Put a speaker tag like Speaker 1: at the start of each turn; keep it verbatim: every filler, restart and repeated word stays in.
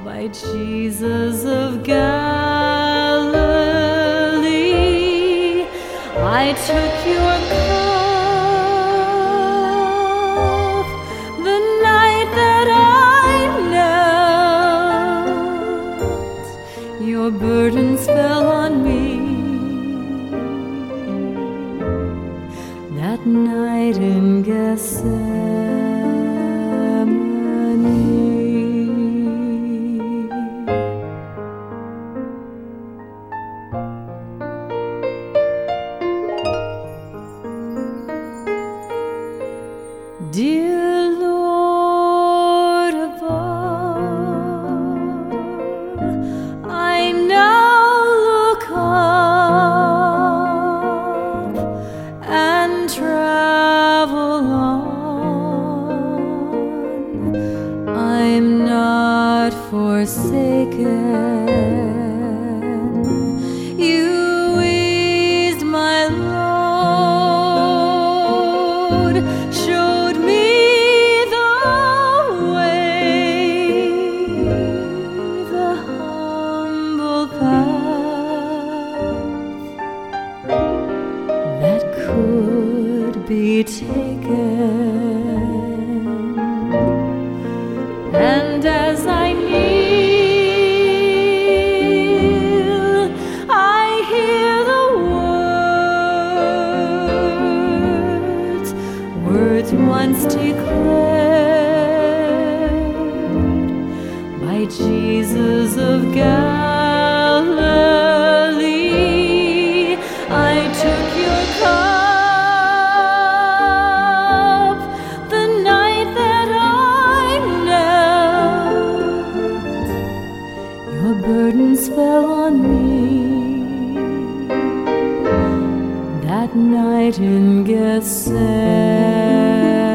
Speaker 1: by Jesus of Galilee. I took your cup the night that I knelt. Your burdens fell on me that night in Gethsemane. Dear Lord above, I now look up and travel on. I'm not forsaken. You eased my load, showed me the way, the humble path that could be taken. And as I kneel, I hear the words, words once declared by Jesus of Galilee. I took your cup the night that I knelt. Your burdens fell on me that night in Gethsemane.